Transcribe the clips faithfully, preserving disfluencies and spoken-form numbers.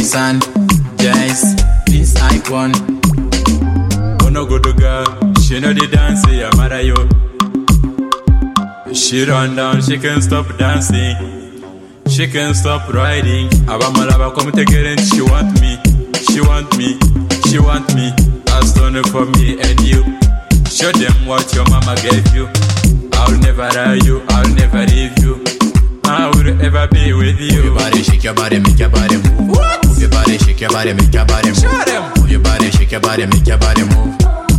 Vincent, Jace, Vince Icon. Oh no good girl, she know the dance, yeah, mara yo. She run down, she can't stop dancing. She can't stop riding. Abamalaba come take it and she want me. She want me, she want me. That's only for me and you. Show them what your mama gave you. I'll never lie you, I'll never leave you. I will ever be with you. Move your body, shake your body, make your body move. What? Move your body, shake your body, make your body move. Show them. Move your body, shake your body, make your body move.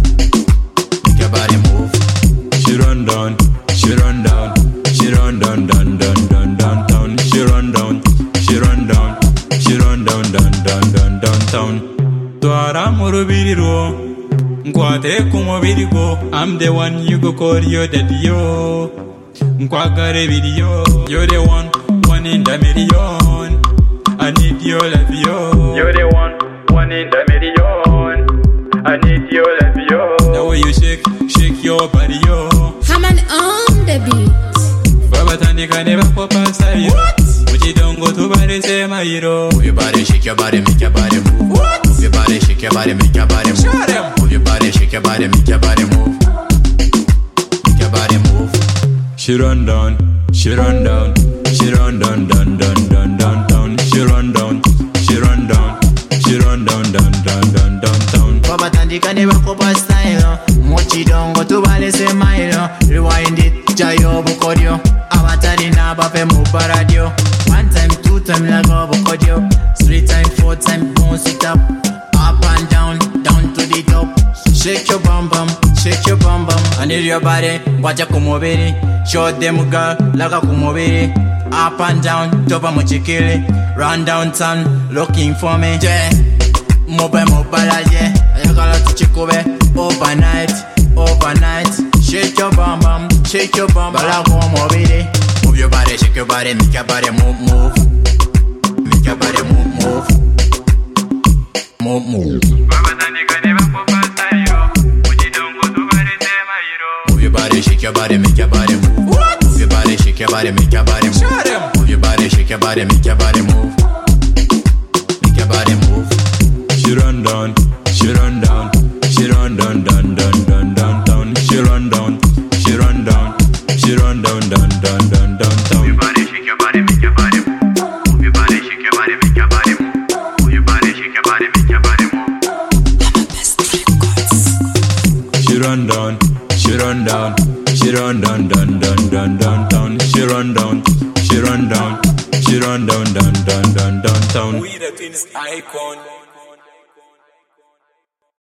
Make your body move. She run down, she run down, she run down, down, down, down, down, down. She run down, she run down, she run down, down, down, down, downtown. Twara morobiriro, nkwate kumobirigo. I'm the one you go call your daddy yo. Nkwagare video, you're the one, one in the million. I need your love yo. You're the one, one in the million. I need your love yo. The way you shake, shake your body yo. Haman on the beat. Baba Tandika never pop outside yo. What? Uchi don't go to body say my hero. Move your body, shake your body, make your body move. What? Move your body, shake your body, make your body move. Show them. Move your body, shake your body, make your body move. Make your body move. She run down, she run down, she run down, down, down, down, down, down. She run down, she run down, she run down, down, down, down, down, down. Baba Tandika never copa style. Mochi dongo tu vale se mailo. Rewind it, jayo bukodio. Avatari na bape mubaradio. One time, two time la go bukodio. Three time, four time, bounce it up. Up and down, down to the top. Shake your bum bum, shake your bum bum. I need your body, wacha kumobiri. Show them girl, laga kumobiri. Up and down, topa mochikili. Run downtown, looking for me. Yeah, mobile mobile yeah. Ayakala tuchikobe, overnight, overnight. Shake your bum bum, shake your bum bum. Bala kumobiri. Move your body, shake your body, make your body move, move. Make your body move, move. Move, move. Move your body, shake your body, make your body move. What? Move your body, shake your body, make your body move. Show them. Move your body, shake your body, make your body move. Make your body move. She run down, she run down, she run down, down, down, down, down, down. She run down, she run down, she run down, down, down, down, down, down. Move your body, shake your body, make your body move. Move your body, shake your body, make your body move. Move your body, shake your body, make your body move. She run down, she run down, she run down, down, down, down, down, down. She run down, she run down, she run down, down, down, down, down, down. We the Twins Icon.